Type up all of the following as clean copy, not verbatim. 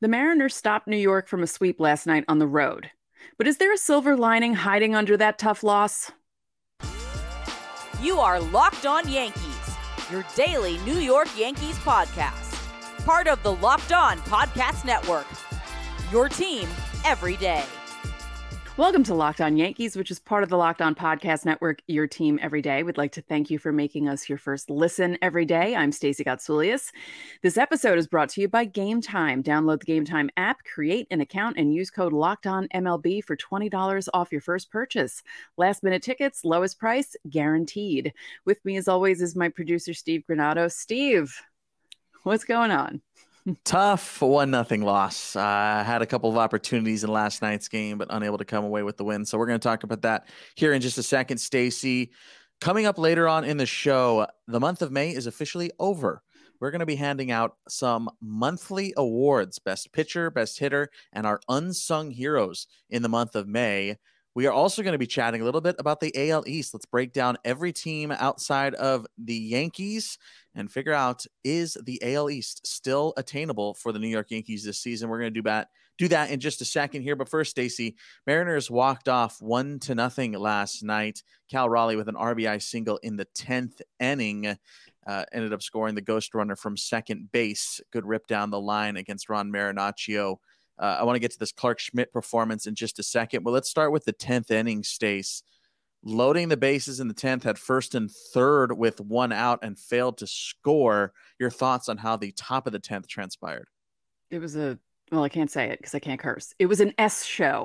The Mariners stopped New York from a sweep last night on the road. But is there a silver lining hiding under that tough loss? You are Locked On Yankees, your daily New York Yankees podcast. Part of the Locked On Podcast Network, your team every day. Welcome to Locked On Yankees, which is part of the Locked On Podcast Network, your team every day. We'd like to thank you for making us your first listen every day. I'm Stacey Gotsoulias. This episode is brought to you by Game Time. Download the Game Time app, create an account, and use code LOCKEDONMLB for $20 off your first purchase. Last minute tickets, lowest price, guaranteed. With me, as always, is my producer, Steve Granado. Steve, what's going on? Tough 1-0 loss. Had a couple of opportunities in last night's game, but unable to come away with the win. So we're going to talk about that here in just a second, Stacey. Coming up later on in the show, the month of May is officially over. We're going to be handing out some monthly awards, best pitcher, best hitter, and our unsung heroes in the month of May. We are also going to be chatting a little bit about the AL East. Let's break down every team outside of the Yankees and figure out, is the AL East still attainable for the New York Yankees this season? We're going to do that in just a second here. But first, Stacey, Mariners walked off 1-0 last night. Cal Raleigh with an RBI single in the 10th inning. Ended up scoring the ghost runner from second base. Good rip down the line against Ron Marinaccio. I want to get to this Clarke Schmidt performance in just a second, but let's start with the 10th inning, Stace. Loading the bases in the 10th, had first and third with one out and failed to score. Your thoughts on how the top of the 10th transpired? It was well, I can't say it because I can't curse. It was an S show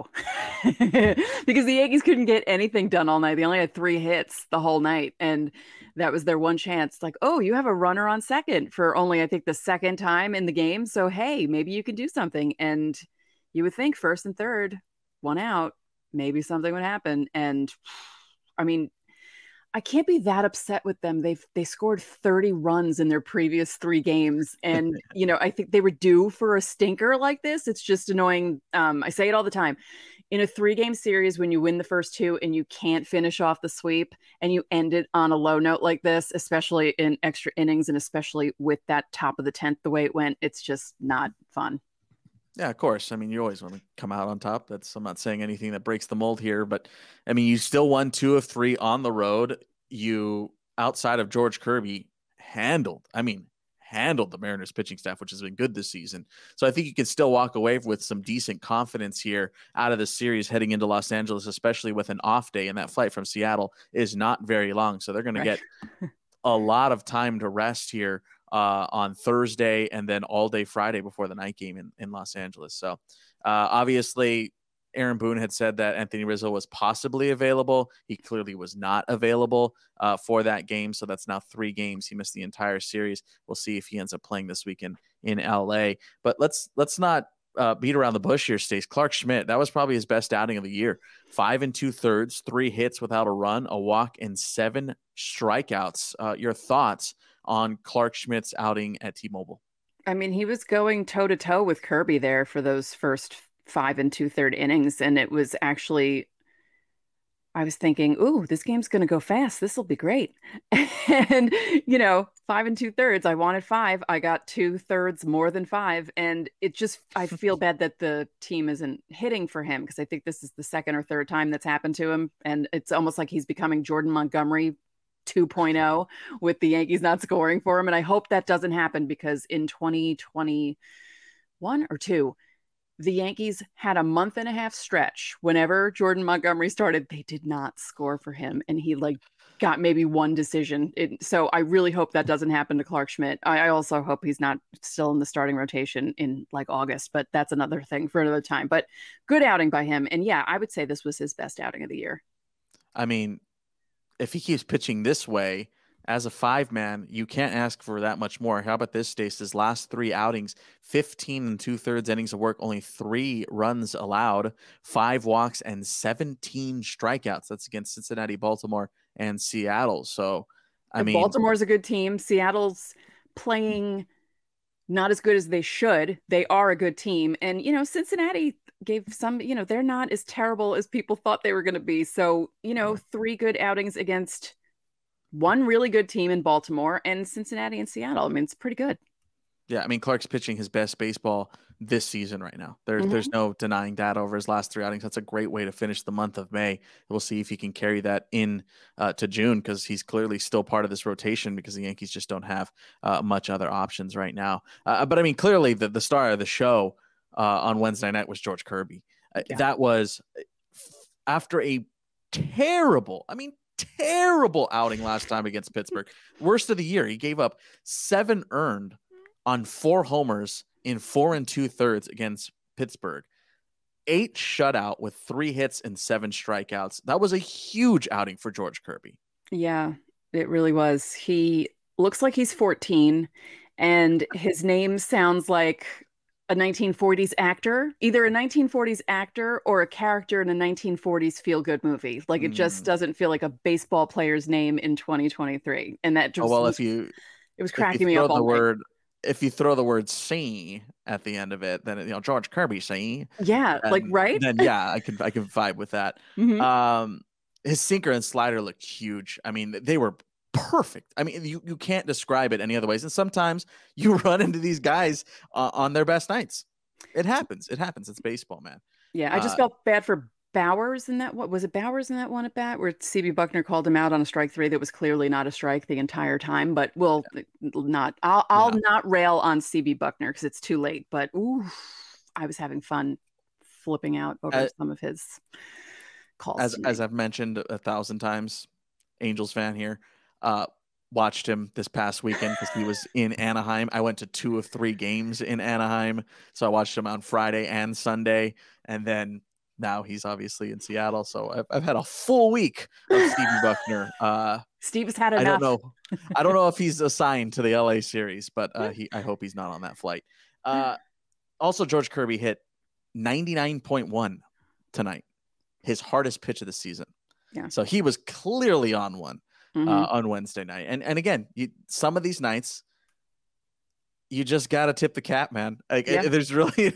because the Yankees couldn't get anything done all night. They only had 3 hits the whole night, and that was their one chance. Like, oh, you have a runner on second for only, I think, the second time in the game. So, hey, maybe you can do something. And you would think first and third, one out, maybe something would happen. And I mean, I can't be that upset with them. They scored 30 runs in their previous 3 games. And, I think they were due for a stinker like this. It's just annoying. I say it all the time. In a 3-game series, when you win the first 2 and you can't finish off the sweep and you end it on a low note like this, especially in extra innings and especially with that top of the 10th, the way it went, it's just not fun. Yeah, of course. I mean, you always want to come out on top. I'm not saying anything that breaks the mold here, but I mean, you still won 2 of 3 on the road. You, outside of George Kirby, handled the Mariners pitching staff, which has been good this season. So I think you can still walk away with some decent confidence here out of the series heading into Los Angeles, especially with an off day. And that flight from Seattle is not very long. So they're going to get a lot of time to rest here on Thursday and then all day Friday before the night game in Los Angeles. So obviously Aaron Boone had said that Anthony Rizzo was possibly available. He clearly was not available for that game. So that's now 3 games. He missed the entire series. We'll see if he ends up playing this weekend in LA, but let's not beat around the bush here, Stace. Clarke Schmidt, that was probably his best outing of the year. 5 2/3, 3 hits without a run, a walk, and 7 strikeouts. Your thoughts on Clarke Schmidt's outing at T-Mobile? I mean, he was going toe to toe with Kirby there for those first 5 2/3 innings. And it was actually, I was thinking, ooh, this game's going to go fast. This will be great. And, 5 2/3, I wanted 5. I got 2/3 more than 5. And I feel bad that the team isn't hitting for him because I think this is the second or third time that's happened to him. And it's almost like he's becoming Jordan Montgomery 2.0 with the Yankees not scoring for him. And I hope that doesn't happen because in 2021 or 2, the Yankees had a month and a half stretch. Whenever Jordan Montgomery started, they did not score for him. And he got maybe one decision. So I really hope that doesn't happen to Clarke Schmidt. I also hope he's not still in the starting rotation in August, but that's another thing for another time. But good outing by him. And yeah, I would say this was his best outing of the year. I mean, if he keeps pitching this way as a 5-man, you can't ask for that much more. How about this, Stace? His last 3 outings, 15 2/3 innings of work, only 3 runs allowed, 5 walks, and 17 strikeouts. That's against Cincinnati, Baltimore, and Seattle. So, I mean, Baltimore's a good team. Seattle's playing not as good as they should. They are a good team. And, Cincinnati gave some, they're not as terrible as people thought they were going to be. So, 3 good outings against one really good team in Baltimore and Cincinnati and Seattle. I mean, it's pretty good. Yeah, I mean, Clarke's pitching his best baseball this season right now. There's no denying that over his last 3 outings. That's a great way to finish the month of May. We'll see if he can carry that in to June, because he's clearly still part of this rotation, because the Yankees just don't have much other options right now. But I mean, clearly the star of the show on Wednesday night was George Kirby. That was after a terrible outing last time against Pittsburgh. Worst of the year. He gave up 7 earned on 4 homers in 4 2/3 against Pittsburgh. 8 shutout with 3 hits and 7 strikeouts. That was a huge outing for George Kirby. Yeah, it really was. He looks like he's 14, and his name sounds like a 1940s actor, either a 1940s actor or a character in a 1940s feel-good movie. Like, it just doesn't feel like a baseball player's name in 2023. And that just it was cracking me up all night. If you throw the word "see" at the end of it, then George Kirby see. Yeah, right. Then yeah, I can vibe with that. His sinker and slider looked huge. I mean, they were perfect. I mean, you can't describe it any other ways. And sometimes you run into these guys on their best nights. It happens. It's baseball, man. Yeah, I just felt bad for Bowers in that. What was it? Bowers in that one at bat where CB Buckner called him out on a strike 3 that was clearly not a strike the entire time. But I'll not rail on CB Buckner because it's too late. But I was having fun flipping out over some of his calls. As I've mentioned 1,000 times, Angels fan here. Watched him this past weekend because he was in Anaheim. I went to 2 of 3 games in Anaheim, so I watched him on Friday and Sunday, and then now he's obviously in Seattle. So I've had a full week of Stevie Buckner. Steve's had enough. I don't know if he's assigned to the LA series, but I hope he's not on that flight. Also, George Kirby hit 99.1 tonight, his hardest pitch of the season. Yeah. So he was clearly on one. On Wednesday night. And again, some of these nights, you just got to tip the cap, man. There's really,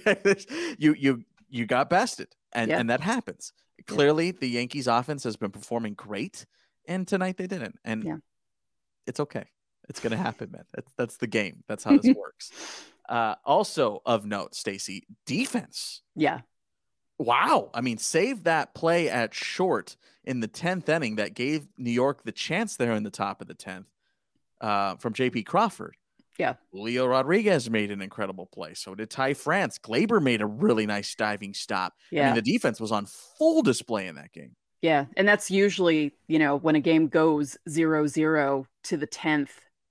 you got bested, and that happens. Clearly, the Yankees offense has been performing great, and tonight they didn't. And it's okay. It's going to happen, man. That's the game. That's how this works. Also of note, Stacey, defense. Yeah. Wow. I mean, save that play at short in the 10th inning that gave New York the chance there in the top of the 10th from J.P. Crawford. Yeah. Leo Rodriguez made an incredible play. So did Ty France. Glaber made a really nice diving stop. Yeah. I mean, the defense was on full display in that game. Yeah. And that's usually, when a game goes 0-0 to the 10th,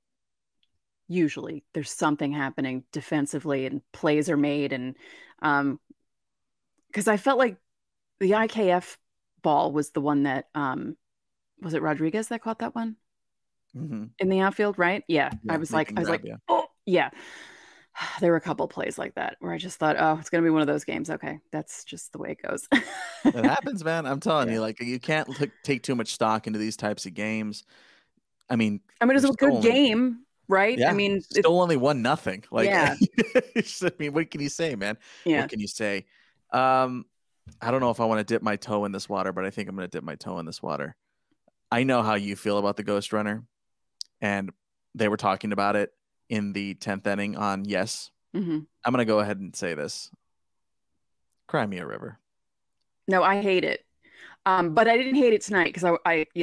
usually there's something happening defensively and plays are made. And because I felt like the IKF ball was the one that was it Rodriguez that caught that one in the outfield, right? Yeah. I was like, oh yeah. There were a couple of plays like that where I just thought, oh, it's going to be one of those games. Okay, that's just the way it goes. It happens, man. I'm telling you, like, you can't take too much stock into these types of games. I mean, it was a good game, right? Yeah, I mean, still only 1-0. Like, yeah. I mean, what can you say, man? Yeah. What can you say? I don't know if I want to dip my toe in this water, but I think I'm going to dip my toe in this water. I know how you feel about the Ghost Runner, and they were talking about it in the 10th inning on Yes. Mm-hmm. I'm going to go ahead and say this. Cry me a river. No, I hate it. But I didn't hate it tonight because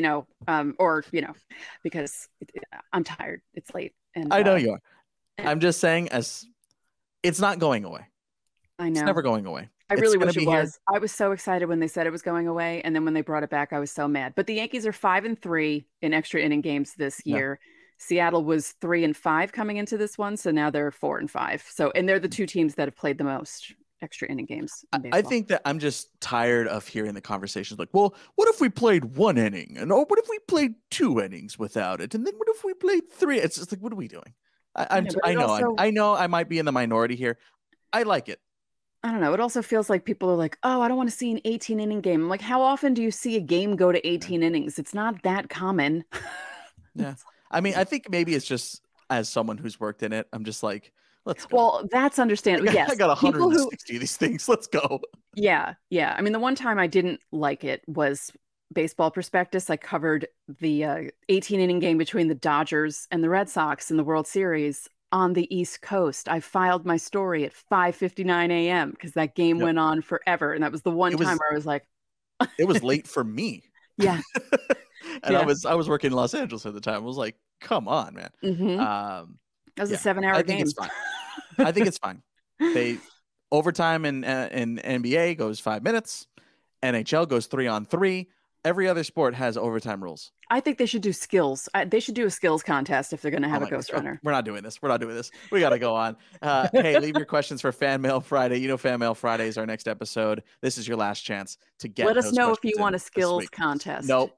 because I'm tired. It's late. And I know you are. I'm just saying, it's not going away. I know. It's never going away. I really wish it was. I was so excited when they said it was going away, and then when they brought it back, I was so mad. But the Yankees are 5-3 in extra inning games this year. Yeah. Seattle was 3-5 coming into this one, so now they're 4-5. So, and they're the 2 teams that have played the most extra inning games. I think that I'm just tired of hearing the conversations like, well, what if we played 1 inning, and what if we played 2 innings without it, and then what if we played 3? It's just like, what are we doing? I know I might be in the minority here. I like it. I don't know. It also feels like people are like, oh, I don't want to see an 18-inning game. I'm like, how often do you see a game go to 18 innings? It's not that common. Yeah. I mean, I think maybe it's just as someone who's worked in it, I'm just like, let's go. Well, that's understandable. Yes. I got 160 of these things. Let's go. Yeah. Yeah. I mean, the one time I didn't like it was Baseball Prospectus. I covered the 18-inning game between the Dodgers and the Red Sox in the World Series on the East Coast. I filed my story at 5:59 a.m. because that game went on forever. And that was the one time where I was like, it was late for me. Yeah. And I was working in Los Angeles at the time. I was like, come on, man. That was a 7-hour game. It's fine. I think it's fine. They overtime in NBA goes 5 minutes. NHL goes 3-on-3. Every other sport has overtime rules. I think they should do skills. They should do a skills contest if they're going to have a Ghost Runner. We're not doing this. We got to go on. Hey, leave your questions for Fan Mail Friday. You know, Fan Mail Friday is our next episode. This is your last chance to get. Let us know if you want a skills contest. Nope.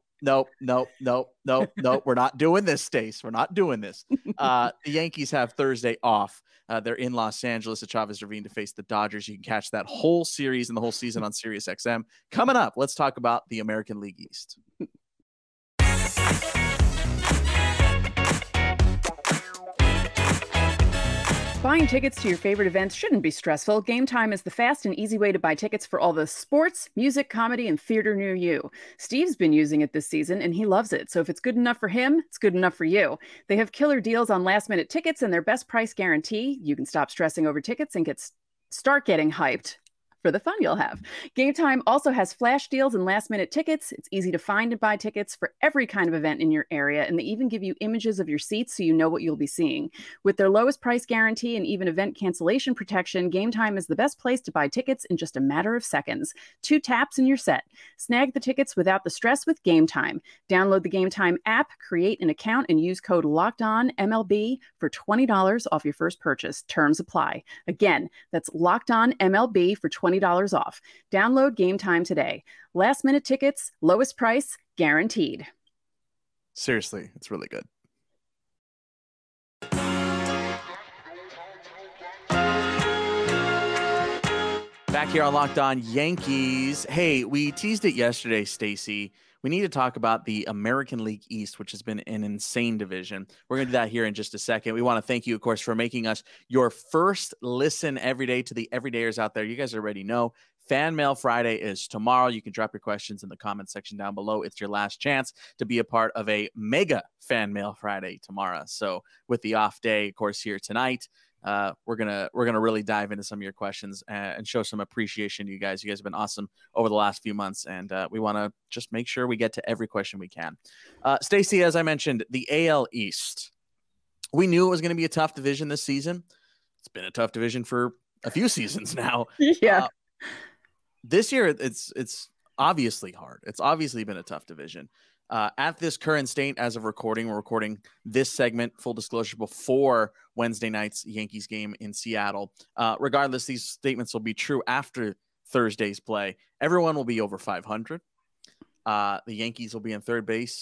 We're not doing this, Stace. We're not doing this. The Yankees have Thursday off. They're in Los Angeles at Chavez Ravine to face the Dodgers. You can catch that whole series and the whole season on SiriusXM. Coming up, let's talk about the American League East. Buying tickets to your favorite events shouldn't be stressful. Game Time is the fast and easy way to buy tickets for all the sports, music, comedy, and theater near you. Steve's been using it this season, and he loves it. So if it's good enough for him, it's good enough for you. They have killer deals on last-minute tickets and their best price guarantee. You can stop stressing over tickets and start getting hyped for the fun you'll have. Game Time also has flash deals and last-minute tickets. It's easy to find and buy tickets for every kind of event in your area, and they even give you images of your seats so you know what you'll be seeing. With their lowest price guarantee and even event cancellation protection, Game Time is the best place to buy tickets in just a matter of seconds. 2 taps and you're set. Snag the tickets without the stress with Game Time. Download the Game Time app, create an account, and use code LOCKEDONMLB for $20 off your first purchase. Terms apply. Again, that's LOCKEDONMLB for $20 off. Download Game Time today. Last minute tickets, lowest price, guaranteed. Seriously, it's really good. Back here on Locked On Yankees. Hey, we teased it yesterday, Stacey. We need to talk about the American League East, which has been an insane division. We're going to do that here in just a second. We want to thank you, of course, for making us your first listen every day to the everydayers out there. You guys already know Fan Mail Friday is tomorrow. You can drop your questions in the comment section down below. It's your last chance to be a part of a mega Fan Mail Friday tomorrow. So with the off day, of course, here tonight, we're gonna really dive into some of your questions and show some appreciation to you guys. You guys have been awesome over the last few months, and we want to just make sure we get to every question we can. Stacey, as I mentioned, the AL East. We knew it was going to be a tough division this season. It's been a tough division for a few seasons now. Yeah. This year, it's obviously hard. It's obviously been a tough division. At this current state, as of recording, we're recording this segment, full disclosure, before Wednesday night's Yankees game in Seattle. Regardless, these statements will be true after Thursday's play. Everyone will be over 500. The Yankees will be in third place,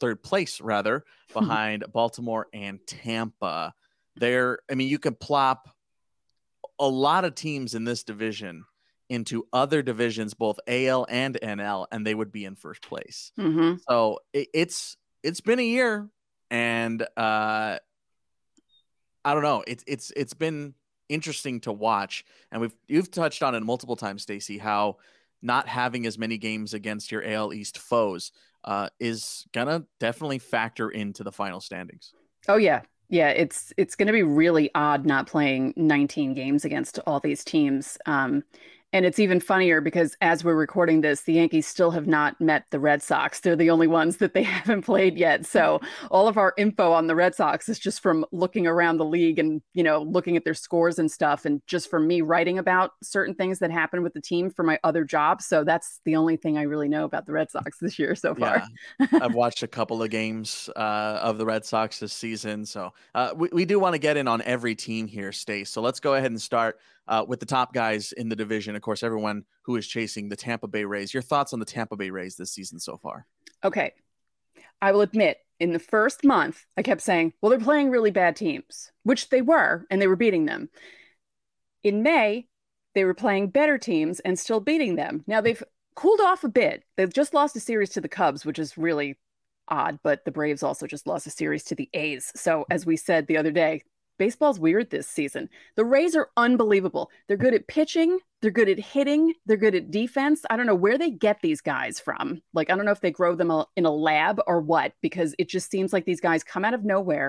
behind Baltimore and Tampa. You can plop a lot of teams in this division into other divisions, both AL and NL, and they would be in first place. Mm-hmm. So it's been a year, and I don't know. It's been interesting to watch, and you've touched on it multiple times, Stacey, how not having as many games against your AL East foes is gonna definitely factor into the final standings. Oh yeah. Yeah, it's going to be really odd not playing 19 games against all these teams. And it's even funnier because as we're recording this, the Yankees still have not met the Red Sox. They're the only ones that they haven't played yet. So all of our info on the Red Sox is just from looking around the league and, looking at their scores and stuff. And just from me writing about certain things that happened with the team for my other job. So that's the only thing I really know about the Red Sox this year so far. Yeah. I've watched a couple of games of the Red Sox this season. So we do want to get in on every team here, Stace. So let's go ahead and start with the top guys in the division. Of course, everyone who is chasing the Tampa Bay Rays. Your thoughts on the Tampa Bay Rays this season so far? Okay. I will admit, in the first month, I kept saying, well, they're playing really bad teams, which they were, and they were beating them. In May, they were playing better teams and still beating them. Now, they've cooled off a bit. They've just lost a series to the Cubs, which is really odd, but the Braves also just lost a series to the A's. So, as we said the other day, baseball's weird this season. The Rays are unbelievable. They're good at pitching. They're good at hitting. They're good at defense. I don't know where they get these guys from. I don't know if they grow them in a lab or what, because it just seems like these guys come out of nowhere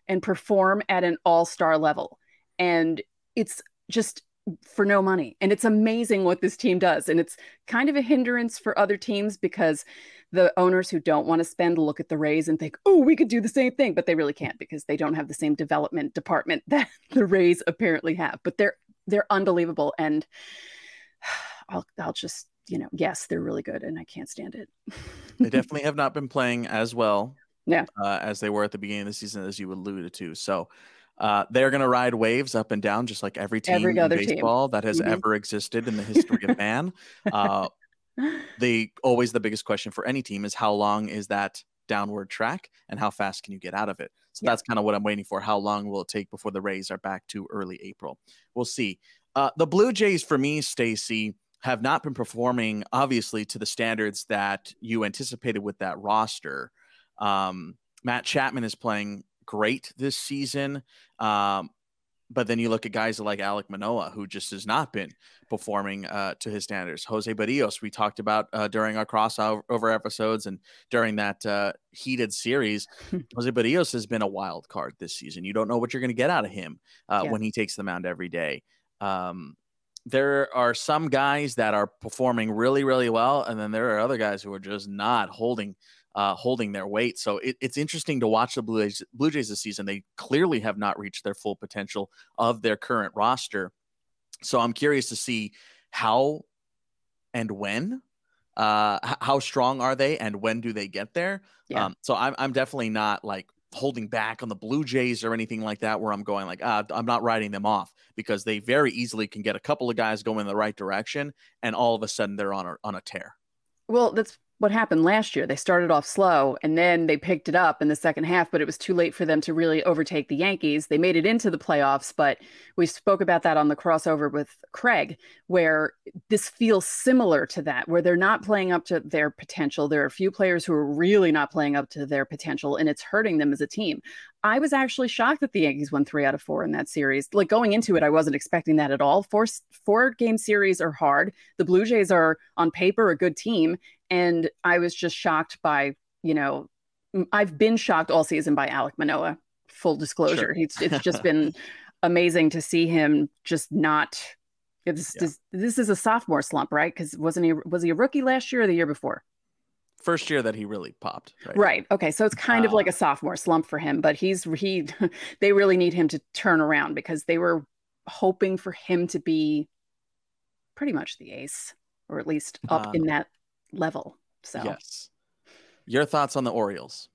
and perform at an all-star level. And it's just for no money. And it's amazing what this team does. And it's kind of a hindrance for other teams because the owners who don't want to spend look at the Rays and think, oh, we could do the same thing, but they really can't because they don't have the same development department that the Rays apparently have. But they're unbelievable. And I'll just, yes, they're really good and I can't stand it. They definitely have not been playing as well as they were at the beginning of the season, as you alluded to. So they're going to ride waves up and down, just like every team in baseball that has ever existed in the history of man. The biggest question for any team is how long is that downward track and how fast can you get out of it? So that's kind of what I'm waiting for. How long will it take before the Rays are back to early April? We'll see. The Blue Jays, for me, Stacey, have not been performing, obviously, to the standards that you anticipated with that roster. Matt Chapman is playing great this season. But then you look at guys like Alek Manoah, who just has not been performing to his standards. Jose Barrios, we talked about during our crossover episodes and during that heated series. Jose Barrios has been a wild card this season. You don't know what you're going to get out of him when he takes the mound every day. There are some guys that are performing really, really well, and then there are other guys who are just not holding their weight. So it's interesting to watch the Blue Jays this season. They clearly have not reached their full potential of their current roster. So I'm curious to see how and when, how strong are they and when do they get there? Yeah. So I'm definitely not like holding back on the Blue Jays or anything like that, where I'm going like, I'm not writing them off, because they very easily can get a couple of guys going in the right direction and all of a sudden they're on a tear. Well, that's what happened last year. They started off slow and then they picked it up in the second half, but it was too late for them to really overtake the Yankees. They made it into the playoffs, but we spoke about that on the crossover with Craig, where this feels similar to that, where they're not playing up to their potential. There are a few players who are really not playing up to their potential, and it's hurting them as a team. I was actually shocked that the Yankees won 3 out of 4 in that series. Like, going into it, I wasn't expecting that at all. Four-game series are hard. The Blue Jays are on paper a good team. And I was just shocked by, I've been shocked all season by Alek Manoah, full disclosure. Sure. It's just been amazing to see him just not, this is a sophomore slump, right? Because was he a rookie last year or the year before? First year that he really popped. Right. Okay. So it's kind of like a sophomore slump for him, but they really need him to turn around, because they were hoping for him to be pretty much the ace, or at least up in that level. So yes. Your thoughts on the Orioles?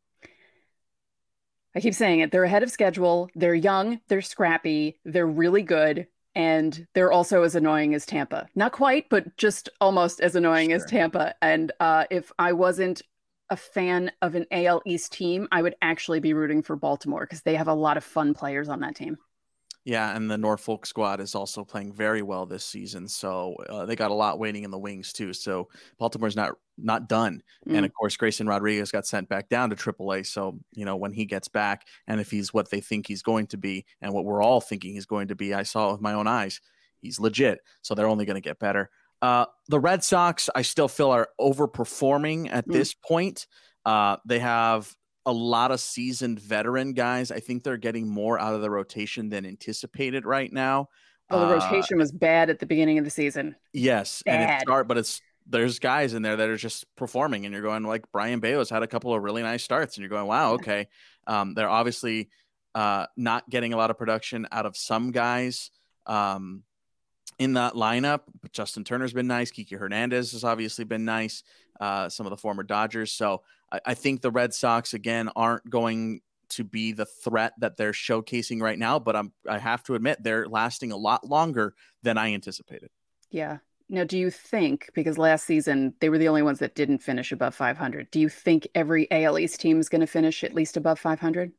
I keep saying it. They're ahead of schedule. They're young. They're scrappy. They're really good. And they're also as annoying as Tampa. Not quite, but just almost as annoying as Tampa. And if I wasn't a fan of an AL East team, I would actually be rooting for Baltimore, because they have a lot of fun players on that team. Yeah, and the Norfolk squad is also playing very well this season. So they got a lot waiting in the wings too. So Baltimore's not done. And of course, Grayson Rodriguez got sent back down to AAA. So, when he gets back, and if he's what they think he's going to be and what we're all thinking he's going to be, I saw it with my own eyes, he's legit. So they're only going to get better. The Red Sox, I still feel, are overperforming at this point. They have a lot of seasoned veteran guys. I think they're getting more out of the rotation than anticipated right now. Well, the rotation was bad at the beginning of the season. Yes. Bad. And there's guys in there that are just performing, and you're going like Brian Bayo's had a couple of really nice starts, and you're going, wow, okay. They're obviously not getting a lot of production out of some guys in that lineup, but Justin Turner's been nice. Kiki Hernandez has obviously been nice. Some of the former Dodgers. So I think the Red Sox, again, aren't going to be the threat that they're showcasing right now, but I have to admit they're lasting a lot longer than I anticipated. Yeah. Now, do you think, because last season they were the only ones that didn't finish above 500, do you think every AL East team is going to finish at least above 500?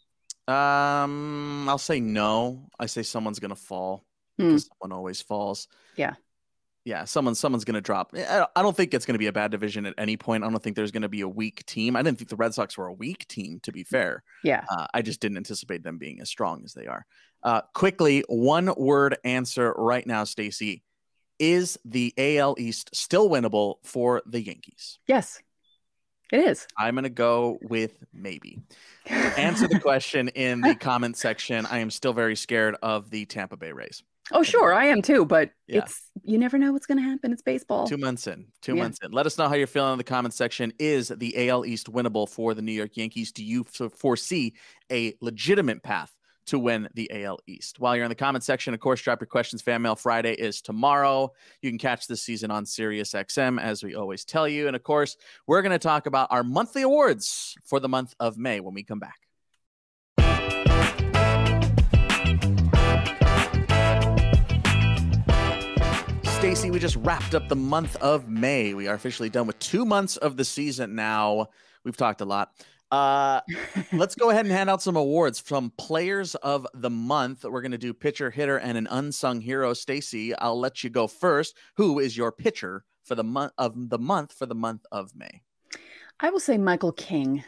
I'll say no. I say someone's going to fall, because someone always falls. Yeah, someone's going to drop. I don't think it's going to be a bad division at any point. I don't think there's going to be a weak team. I didn't think the Red Sox were a weak team, to be fair. Yeah. I just didn't anticipate them being as strong as they are. Quickly, one word answer right now, Stacey. Is the AL East still winnable for the Yankees? Yes. It is. I'm going to go with maybe. Answer the question in the comment section. I am still very scared of the Tampa Bay Rays. Oh, sure. I am too, but Yeah. you never know what's going to happen. It's baseball. 2 months in. 2 months in. Let us know how you're feeling in the comment section. Is the AL East winnable for the New York Yankees? Do you foresee a legitimate path to win the AL East? While you're in the comment section, of course, drop your questions. Fan Mail Friday is tomorrow. You can catch this season on Sirius XM, as we always tell you. And of course, we're going to talk about our monthly awards for the month of May when we come back. Stacey, we just wrapped up the month of May. We are officially done with 2 months of the season now. We've talked a lot. Let's go ahead and hand out some awards from Players of the Month. We're going to do pitcher, hitter, and an unsung hero. Stacey, I'll let you go first. Who is your pitcher for the month for the month of May? I will say Michael King.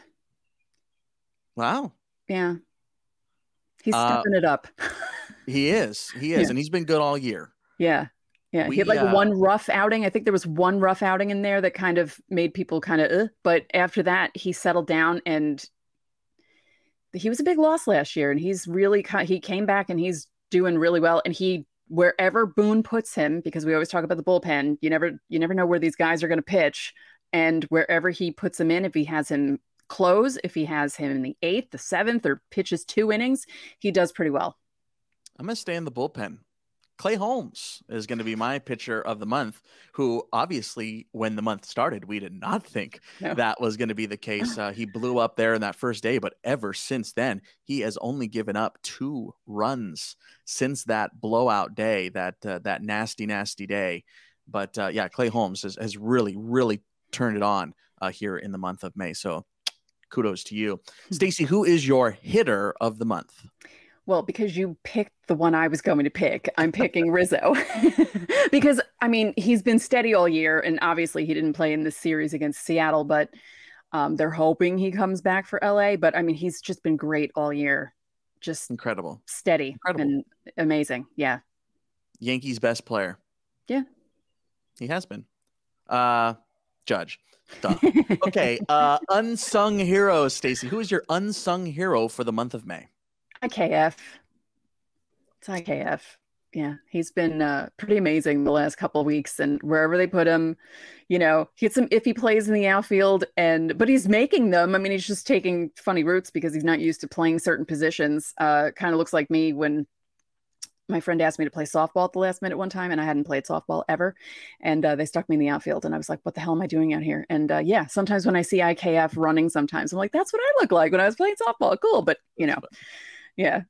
Wow. Yeah. He's stepping it up. He is. Yeah. And he's been good all year. Yeah. Yeah, he had like one rough outing. I think there was one rough outing in there that kind of made people kind of, but after that, he settled down, and he was a big loss last year. And he's really, he came back and he's doing really well. And wherever Boone puts him, because we always talk about the bullpen, you never know where these guys are going to pitch. And wherever he puts him in, if he has him close, if he has him in the 8th, the 7th, or pitches 2 innings, he does pretty well. I'm going to stay in the bullpen. Clay Holmes is going to be my pitcher of the month, who obviously when the month started, we did not think that was going to be the case. He blew up there in that first day, but ever since then, he has only given up 2 runs since that blowout day, that nasty, nasty day. But yeah, Clay Holmes has really, really turned it on here in the month of May. So kudos to you. Stacey, who is your hitter of the month? Well, because you picked the one I was going to pick, I'm picking Rizzo. Because, I mean, he's been steady all year, and obviously he didn't play in this series against Seattle, but they're hoping he comes back for LA. But, I mean, he's just been great all year. Just incredible. Steady. And amazing. Yeah. Yankees' best player. Yeah. He has been. Judge. Duh. Okay. Unsung hero, Stacey. Who is your unsung hero for the month of May? IKF. It's IKF. Yeah, he's been pretty amazing the last couple of weeks, and wherever they put him, he had some iffy plays in the outfield, but he's making them. I mean, he's just taking funny routes because he's not used to playing certain positions. Kind of looks like me when my friend asked me to play softball at the last minute one time, and I hadn't played softball ever, and they stuck me in the outfield, and I was like, what the hell am I doing out here? And yeah, sometimes when I see IKF running, sometimes I'm like, that's what I look like when I was playing softball. Cool, but yeah.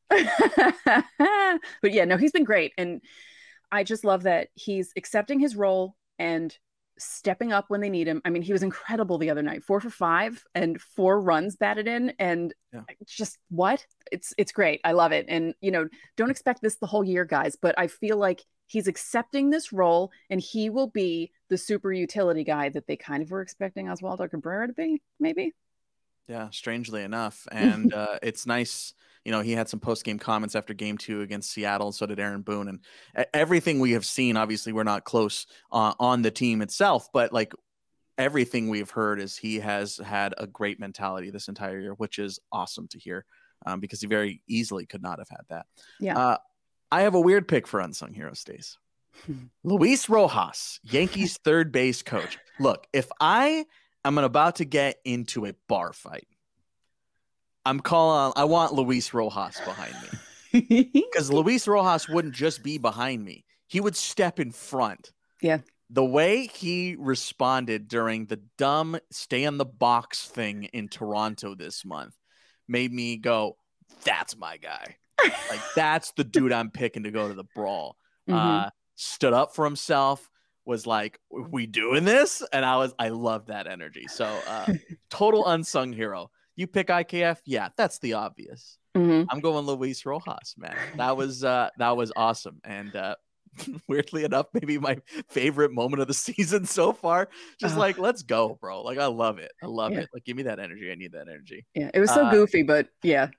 But yeah, no, he's been great. And I just love that he's accepting his role and stepping up when they need him. I mean, he was incredible the other night, 4 for 5 and 4 runs batted in. And just what? It's great. I love it. And, don't expect this the whole year, guys, but I feel like he's accepting this role and he will be the super utility guy that they kind of were expecting Oswaldo Cabrera to be, maybe. Yeah, strangely enough. And it's nice. He had some post-game comments after game 2 against Seattle, and so did Aaron Boone. And everything we have seen, obviously we're not close on the team itself, but like everything we've heard is he has had a great mentality this entire year, which is awesome to hear because he very easily could not have had that. Yeah. I have a weird pick for unsung hero, Stace. Luis Rojas, Yankees third base coach. Look, if I am about to get into a bar fight, I want Luis Rojas behind me because Luis Rojas wouldn't just be behind me. He would step in front. Yeah. The way he responded during the dumb stay in the box thing in Toronto this month made me go, that's my guy. Like, that's the dude I'm picking to go to the brawl. Mm-hmm. Stood up for himself, was like, we doing this? And I love that energy. So total unsung hero. You pick IKF? Yeah, that's the obvious. Mm-hmm. I'm going Luis Rojas, man. That was awesome. And weirdly enough, maybe my favorite moment of the season so far. Just like, let's go, bro. Like, I love it. I love it. Like, give me that energy. I need that energy. Yeah, it was so goofy, but yeah.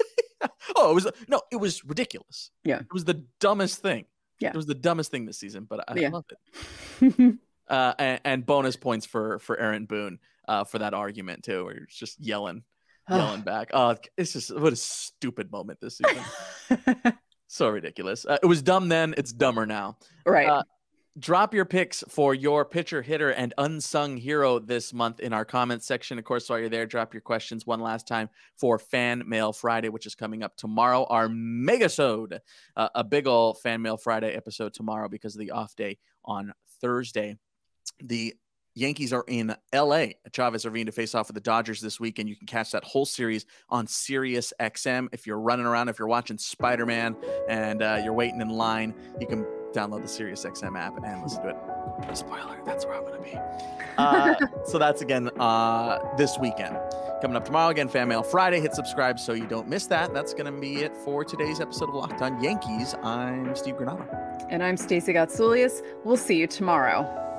It was ridiculous. Yeah. It was the dumbest thing. Yeah. It was the dumbest thing this season, but I love it. And bonus points for Aaron Boone for that argument too, where you're just yelling back. Oh, it's just what a stupid moment this season. So ridiculous. It was dumb then. It's dumber now. Right. Drop your picks for your pitcher, hitter, and unsung hero this month in our comments section. Of course, while you're there, drop your questions one last time for Fan Mail Friday, which is coming up tomorrow. Our Megasode, a big ol' Fan Mail Friday episode tomorrow because of the off day on Thursday. The Yankees are in LA at Chavez Ravine to face off with the Dodgers this week, and you can catch that whole series on Sirius XM. If you're running around, if you're watching Spider-Man and you're waiting in line, you can download the Sirius XM app and listen to it. Spoiler, that's where I'm going to be. So that's again this weekend. Coming up tomorrow, again, Fan Mail Friday. Hit subscribe so you don't miss that. That's going to be it for today's episode of Locked On Yankees. I'm Steve Granado. And I'm Stacey Gotsoulias. We'll see you tomorrow.